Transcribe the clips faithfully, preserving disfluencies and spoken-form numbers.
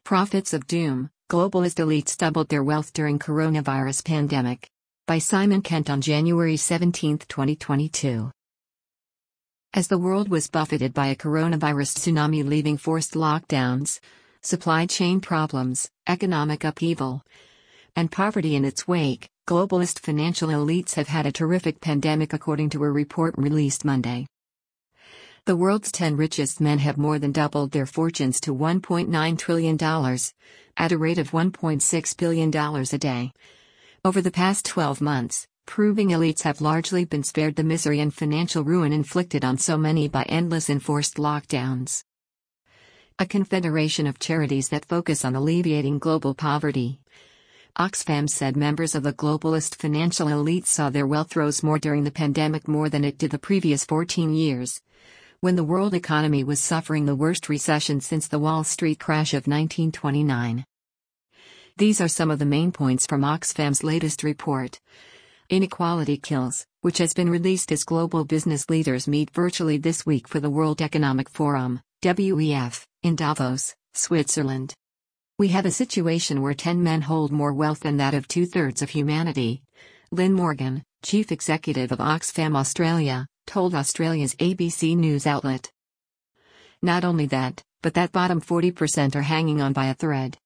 Prophets of Doom, Globalist Elites Doubled Their Wealth During Coronavirus Pandemic. By Simon Kent on January seventeenth, twenty twenty-two. As the world was buffeted by a coronavirus tsunami leaving forced lockdowns, supply chain problems, economic upheaval, and poverty in its wake, globalist financial elites have had a terrific pandemic, according to a report released Monday. The world's ten richest men have more than doubled their fortunes to one point nine trillion dollars, at a rate of one point six billion dollars a day, over the past twelve months, proving elites have largely been spared the misery and financial ruin inflicted on so many by endless enforced lockdowns. A confederation of charities that focus on alleviating global poverty, Oxfam said members of the globalist financial elite saw their wealth rose more during the pandemic more than it did the previous fourteen years, when the world economy was suffering the worst recession since the Wall Street crash of nineteen twenty-nine. These are some of the main points from Oxfam's latest report, Inequality Kills, which has been released as global business leaders meet virtually this week for the World Economic Forum, W E F, in Davos, Switzerland. We have a situation where ten men hold more wealth than that of two-thirds of humanity, Lynn Morgan, chief executive of Oxfam Australia, told Australia's A B C News outlet. Not only that, but that bottom forty percent are hanging on by a thread.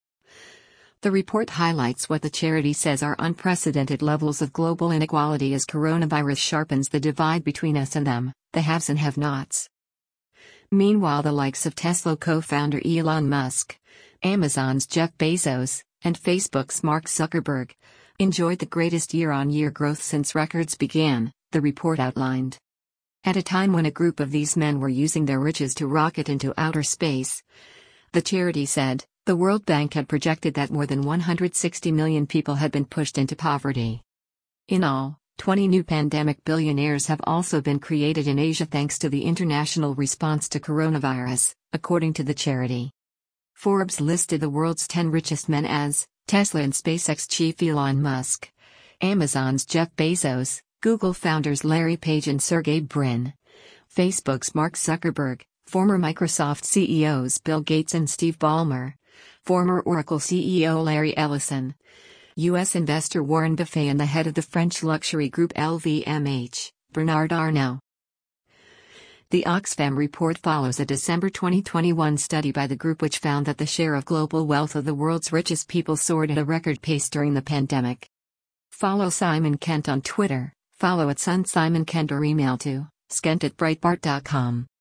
The report highlights what the charity says are unprecedented levels of global inequality as coronavirus sharpens the divide between us and them, the haves and have-nots. Meanwhile, the likes of Tesla co-founder Elon Musk, Amazon's Jeff Bezos, and Facebook's Mark Zuckerberg enjoyed the greatest year-on-year growth since records began, the report outlined. At a time when a group of these men were using their riches to rocket into outer space, the charity said, the World Bank had projected that more than one hundred sixty million people had been pushed into poverty. In all, twenty new pandemic billionaires have also been created in Asia thanks to the international response to coronavirus, according to the charity. Forbes listed the world's ten richest men as Tesla and SpaceX chief Elon Musk, Amazon's Jeff Bezos, Google founders Larry Page and Sergey Brin, Facebook's Mark Zuckerberg, former Microsoft C E Os Bill Gates and Steve Ballmer, former Oracle C E O Larry Ellison, U S investor Warren Buffett, and the head of the French luxury group L V M H, Bernard Arnault. The Oxfam report follows a December twenty twenty-one study by the group which found that the share of global wealth of the world's richest people soared at a record pace during the pandemic. Follow Simon Kent on Twitter, follow at Sun Simon Kent, or email to skent at breitbart dot com.